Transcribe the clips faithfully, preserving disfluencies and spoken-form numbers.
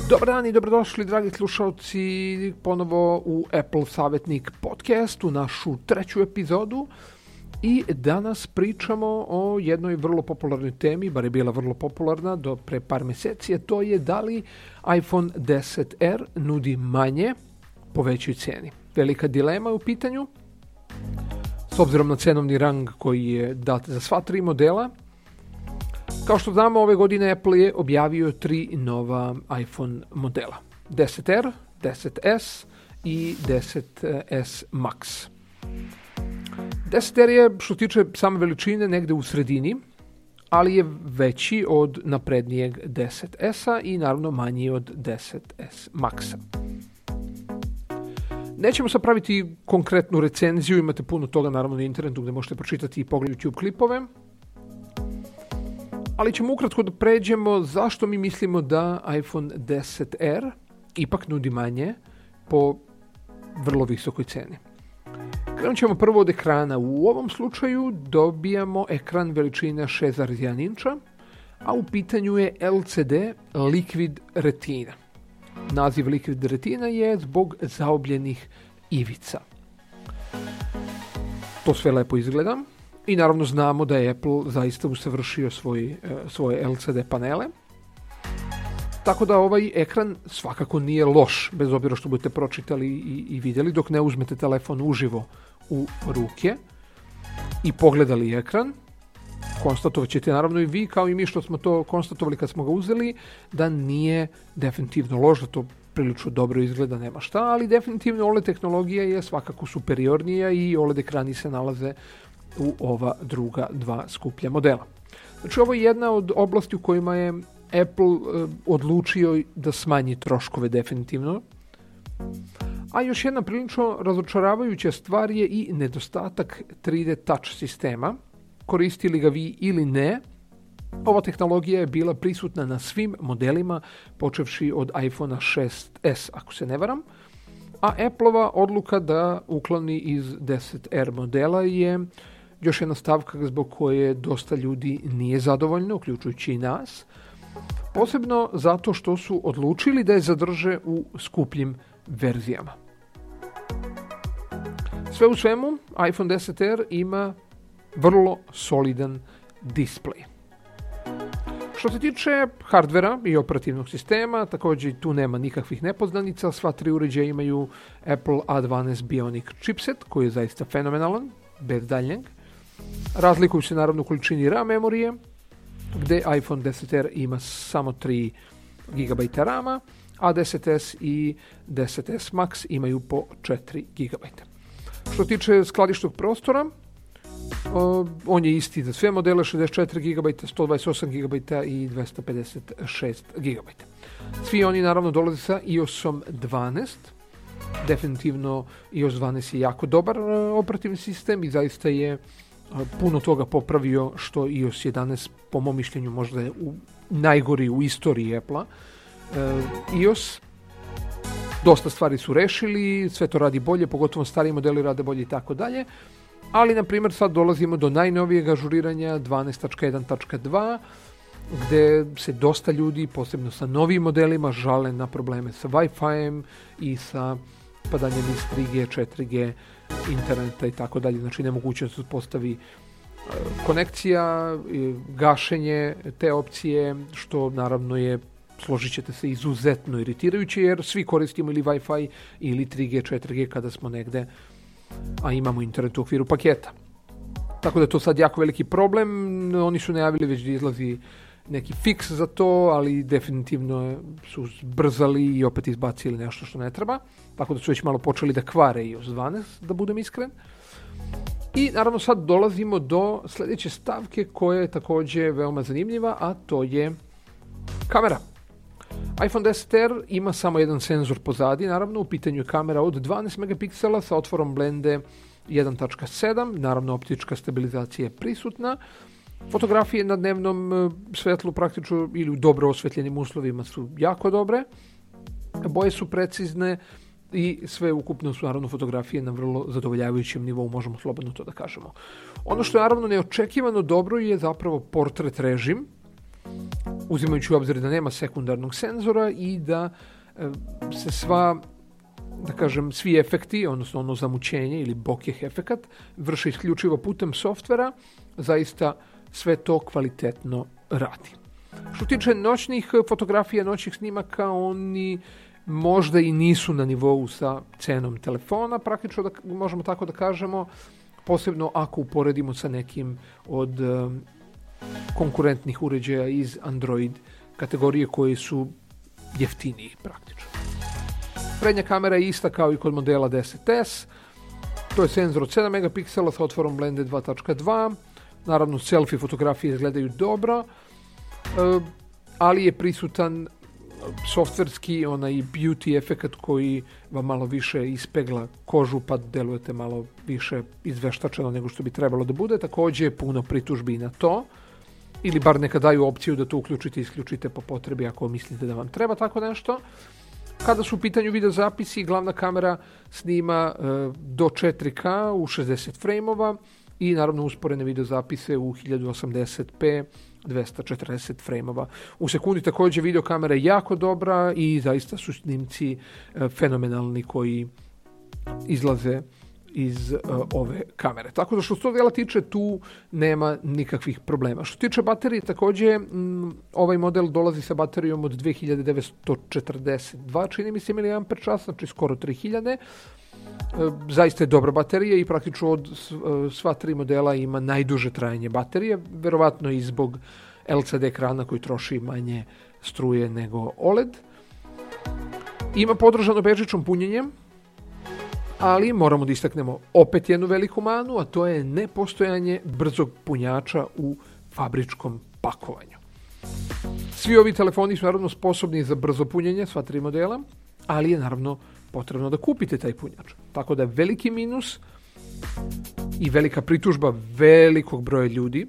Dobar dan i dobrodošli, dragi slušalci, ponovo u Apple Savjetnik podcast, u našu treću epizodu. I danas pričamo o jednoj vrlo popularnoj temi, bar je bila vrlo popularna do pre par mjeseci, a to je da li iPhone deset R nudi manje po većoj cijeni. Velika dilema je u pitanju, s obzirom na cenovni rang koji je dat za sva tri modela. Kao što znamo, ove godine Apple je objavio tri nova iPhone modela. deset R, deset S i deset S Max. deset R je, što tiče same veličine, negde u sredini, ali je veći od naprednijeg deset S-a i naravno manji od deset S Maxa. Nećemo sad praviti konkretnu recenziju, imate puno toga naravno na internetu gdje možete pročitati i pogledati YouTube klipove, ali ćemo ukratko da pređemo zašto mi mislimo da iPhone deset R ipak nudi manje po vrlo visokoj ceni. Krenut ćemo prvo od ekrana. U ovom slučaju dobijamo ekran veličine šest zarez jedan inča, a u pitanju je L C D Liquid Retina. Naziv Liquid Retina je zbog zaobljenih ivica. To sve lepo izgleda i naravno znamo da je Apple zaista usavršio svoj, svoje L C D panele. Tako da ovaj ekran svakako nije loš, bez obzira što budete pročitali i, i vidjeli, dok ne uzmete telefon uživo u ruke i pogledali ekran. Konstatovat ćete naravno i vi, kao i mi što smo to konstatovali kad smo ga uzeli, da nije definitivno loš, da to prilično dobro izgleda, nema šta, ali definitivno O L E D tehnologija je svakako superiornija i O L E D ekrani se nalaze u ova druga dva skuplja modela. Znači, ovo je jedna od oblasti u kojima je Apple eh, odlučio da smanji troškove definitivno. A još jedna prilično razočaravajuća stvar je i nedostatak tri D touch sistema. Koristili ga vi ili ne, ova tehnologija je bila prisutna na svim modelima, počevši od iPhone šest S, ako se ne varam. A Appleova odluka da ukloni iz deset R modela je još jedna stavka zbog koje dosta ljudi nije zadovoljno, uključujući i nas. Posebno zato što su odlučili da je zadrže u skupljim verzijama. Sve u svemu, iPhone deset R ima vrlo solidan displej. Što se tiče hardvera i operativnog sistema, također tu nema nikakvih nepoznanica. Sva tri uređaja imaju Apple A dvanaest Bionic chipset, koji je zaista fenomenalan, bez daljnjeg. Razlikuju se naravno u količini RAM memorije, gdje iPhone deset R ima samo tri gigabajta rama, a deset S i deset S Max imaju po četiri gigabajta. Što tiče skladišnog prostora, Uh, on je isti za sve modele, šezdeset četiri gigabajta, sto dvadeset osam gigabajta i dvesta pedeset šest gigabajta. Svi oni naravno dolaze sa iOSom dvanaest. Definitivno iOS dvanaest je jako dobar uh, operativni sistem i zaista je uh, puno toga popravio što iOS jedanaest po mom mišljenju možda je u, najgori u istoriji Apple-a. Uh, iOS dosta stvari su rešili, sve to radi bolje, pogotovo stariji modeli rade bolje i tako dalje. Ali, na primjer, sad dolazimo do najnovijeg ažuriranja dvanaest tačka jedan tačka dva, gdje se dosta ljudi, posebno sa novim modelima, žale na probleme sa Wi-Fi-em i sa padanjem iz tri G, četiri G, interneta i tako dalje. Znači, nemoguće da se postavi konekcija, gašenje te opcije, što naravno je, složit ćete se, izuzetno iritirajuće, jer svi koristimo ili Wi-Fi ili tri G, četiri G kada smo negde, a imamo internet u okviru paketa. Tako da je to sad jako veliki problem. Oni su najavili već da izlazi neki fiks za to, ali definitivno su brzali i opet izbacili nešto što ne treba. Tako da su već malo počeli da kvare iOS dvanaest, da budem iskren. I naravno sad dolazimo do sljedeće stavke koja je također veoma zanimljiva, a to je kamera. iPhone deset R ima samo jedan senzor pozadi, naravno u pitanju je kamera od dvanaest megapiksela sa otvorom blende jedan tačka sedam, naravno optička stabilizacija je prisutna. Fotografije na dnevnom svetlu praktično ili u dobro osvetljenim uslovima su jako dobre. Boje su precizne i sve ukupno su naravno fotografije na vrlo zadovoljavajućem nivou, možemo slobodno to da kažemo. Ono što je naravno neočekivano dobro je zapravo portret režim. uzimajući u obzir da nema sekundarnog senzora i da e, se sva, da kažem, svi efekti, odnosno ono zamućenje ili bokeh efekat, vrše isključivo putem softvera, zaista sve to kvalitetno radi. Što tiče noćnih fotografija, noćnih snimaka, oni možda i nisu na nivou sa cenom telefona, praktično da, možemo tako da kažemo, posebno ako uporedimo sa nekim od um, konkurentnih uređaja iz Android kategorije koji su jeftiniji praktično. Prednja kamera je ista kao i kod modela deset S, to je senzor od sedam megapiksela sa otvorom blende dva tačka dva, naravno selfie fotografije izgledaju dobro, uh, ali je prisutan softverski onaj beauty efekat koji vam malo više ispegla kožu pa delujete malo više izveštačeno nego što bi trebalo da bude. Također je puno pritužbi na to, ili bar neka daju opciju da to uključite i isključite po potrebi ako mislite da vam treba tako nešto. Kada su u pitanju video zapisi, glavna kamera snima e, do četiri K u šezdeset frejmova i naravno usporene video zapise u hiljadu osamdeset p dvesta četrdeset frejmova u sekundi. Također video kamera je jako dobra i zaista su snimci e, fenomenalni koji izlaze iz uh, ove kamere. Tako da što se to dela tiče, tu nema nikakvih problema. Što tiče baterije, također m, ovaj model dolazi sa baterijom od dve hiljade devetsto četrdeset dva, čini mi se, miliampere časa, znači skoro tri hiljade. E, zaista je dobra baterija i praktično od sva tri modela ima najduže trajanje baterije, verovatno i zbog L C D ekrana koji troši manje struje nego O L E D. Ima podržano bežičnom punjenjem, ali moramo da istaknemo opet jednu veliku manu, a to je nepostojanje brzog punjača u fabričkom pakovanju. Svi ovi telefoni su naravno sposobni za brzo punjenje, sva tri modela, ali je naravno potrebno da kupite taj punjač. Tako da je veliki minus i velika pritužba velikog broja ljudi,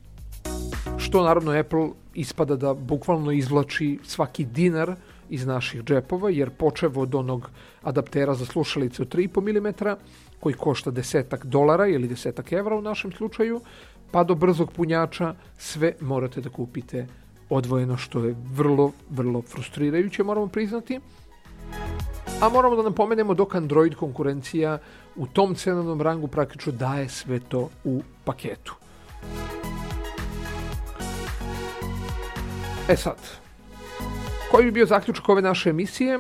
što naravno Apple ispada da bukvalno izvlači svaki dinar iz naših džepova, jer počev od onog adaptera za slušalice od tri i po milimetra, koji košta desetak dolara ili desetak evra u našem slučaju, pa do brzog punjača sve morate da kupite odvojeno, što je vrlo, vrlo frustrirajuće, moramo priznati. A moramo da napomenemo dok Android konkurencija u tom cenovnom rangu praktično daje sve to u paketu. E sad, koji bi bio zaključak ove naše emisije?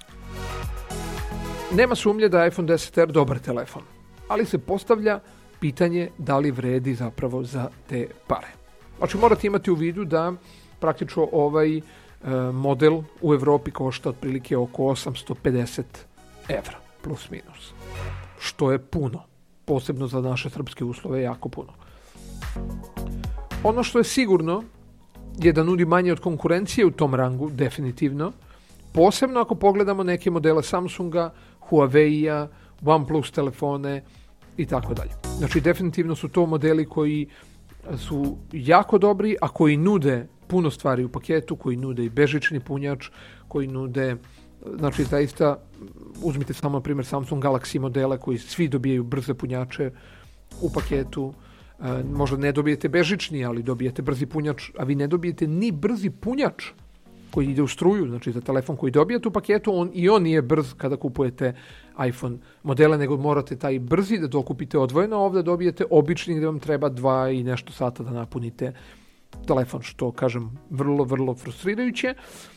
Nema sumnje da je iPhone deset R dobar telefon, ali se postavlja pitanje da li vredi zapravo za te pare. Znači morate imati u vidu da praktično ovaj e, model u Evropi košta otprilike oko osamsto pedeset evra, plus minus. Što je puno, posebno za naše srpske uslove, jako puno. Ono što je sigurno je da nudi manje od konkurencije u tom rangu, definitivno. Posebno ako pogledamo neke modele Samsunga, Huawei-a, OnePlus telefone i tako dalje. Znači, definitivno su to modeli koji su jako dobri, a koji nude puno stvari u paketu, koji nude i bežični punjač, koji nude, znači, zaista, uzmite samo, na primjer, Samsung Galaxy modele koji svi dobijaju brze punjače u paketu. E, možda ne dobijete bežični, ali dobijete brzi punjač, a vi ne dobijete ni brzi punjač koji ide u struju, znači za telefon koji dobijete u paketu, on i on nije brz kada kupujete iPhone modele, nego morate taj brzi da dokupite odvojeno, a ovdje dobijete obični gdje vam treba dva i nešto sata da napunite telefon, što, kažem, vrlo, vrlo frustrirajuće.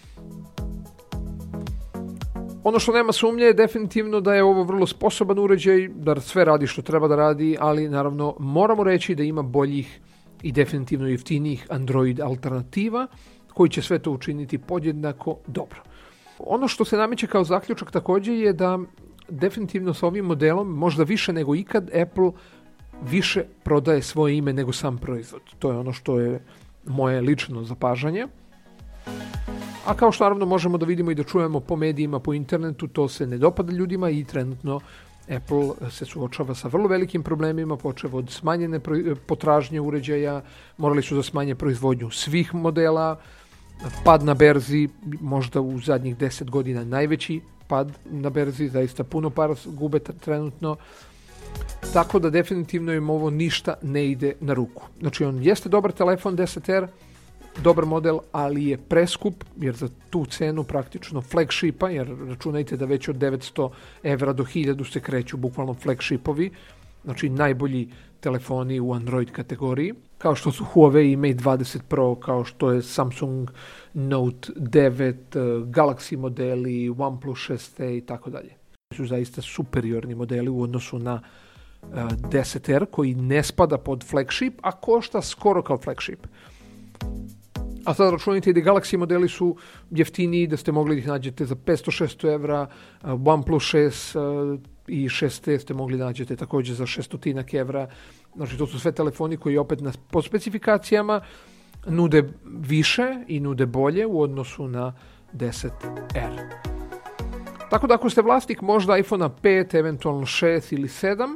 Ono što nema sumnje je definitivno da je ovo vrlo sposoban uređaj, da sve radi što treba da radi, ali naravno moramo reći da ima boljih i definitivno jeftinijih Android alternativa koji će sve to učiniti podjednako dobro. Ono što se nameće kao zaključak također je da definitivno sa ovim modelom, možda više nego ikad, Apple više prodaje svoje ime nego sam proizvod. To je ono što je moje lično zapažanje. A kao što naravno možemo da vidimo i da čujemo po medijima, po internetu, to se ne dopada ljudima i trenutno Apple se suočava sa vrlo velikim problemima, počev od smanjene potražnje uređaja, morali su da smanje proizvodnju svih modela, pad na berzi, možda u zadnjih deset godina najveći pad na berzi, zaista puno para gube trenutno, tako da definitivno im ovo ništa ne ide na ruku. Znači on jeste dobar telefon deset R, dobar model, ali je preskup, jer za tu cenu praktično flagshipa, jer računajte da već od devetsto evra do hiljadu se kreću bukvalno flagshipovi, znači najbolji telefoni u Android kategoriji, kao što su Huawei Mate dvadeset Pro, kao što je Samsung Note devet, Galaxy modeli, OnePlus šest e i tako dalje. Su zaista superiorni modeli u odnosu na uh, deset R koji ne spada pod flagship, a košta skoro kao flagship. A sad računajte da Galaxy modeli su jeftiniji, da ste mogli da ih nađete za petsto do šesto evra, uh, OnePlus šest uh, i šest e ste mogli da nađete također za šestotinak evra. Znači to su sve telefoni koji opet na, po specifikacijama nude više i nude bolje u odnosu na deset R. Tako da ako ste vlasnik možda iPhone pet, eventualno šest ili sedam,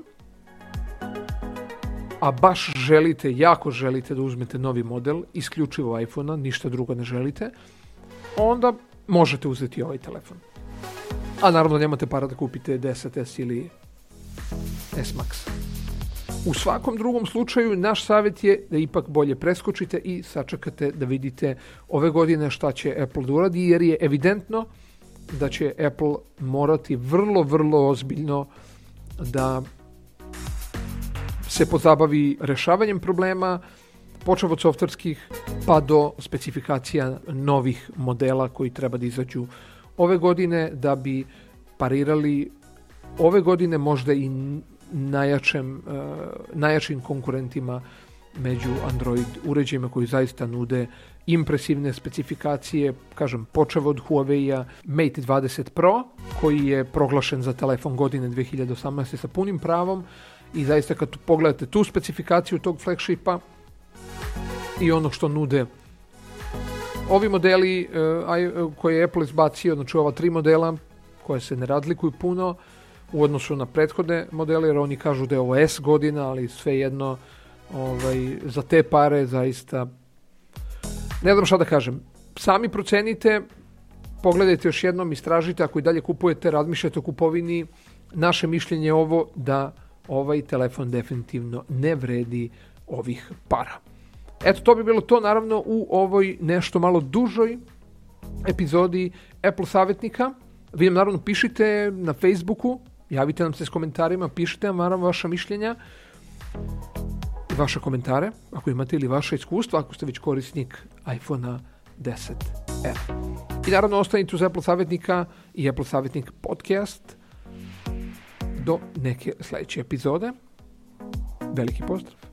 a baš želite, jako želite da uzmete novi model, isključivo iPhone-a, ništa drugo ne želite, onda možete uzeti ovaj telefon. A naravno nemate para da kupite deset S ili S Max. U svakom drugom slučaju naš savjet je da ipak bolje preskočite i sačekate da vidite ove godine šta će Apple da uradi, jer je evidentno da će Apple morati vrlo, vrlo ozbiljno da se pozabavi rešavanjem problema, počev od softverskih pa do specifikacija novih modela koji treba da izađu ove godine da bi parirali ove godine možda i najjačem, uh, najjačim konkurentima među Android uređajima koji zaista nude impresivne specifikacije, kažem, počev od Huawei-a Mate dvadeset Pro, koji je proglašen za telefon godine dve hiljade osamnaeste sa punim pravom i zaista kad pogledate tu specifikaciju tog flagshipa i ono što nude ovi modeli uh, koje je Apple izbacio, znači ova tri modela koje se ne razlikuju puno u odnosu na prethodne modele, jer oni kažu da je ovo S godina, ali svejedno ovaj, za te pare zaista ne znam šta da kažem. Sami procenite, pogledajte još jednom, istražite, ako i dalje kupujete, razmišljate o kupovini. Naše mišljenje je ovo da ovaj telefon definitivno ne vredi ovih para. Eto, to bi bilo to, naravno, u ovoj nešto malo dužoj epizodi Apple savjetnika. Vi nam naravno pišite na Facebooku, javite nam se s komentarima, pišite nam naravno vaša mišljenja, vaše komentare, ako imate, ili vaše iskustva, ako ste već korisnik iPhone deset R. I naravno ostanite uz Apple savjetnika i Apple savjetnik podcast do neke sljedeće epizode. Veliki pozdrav!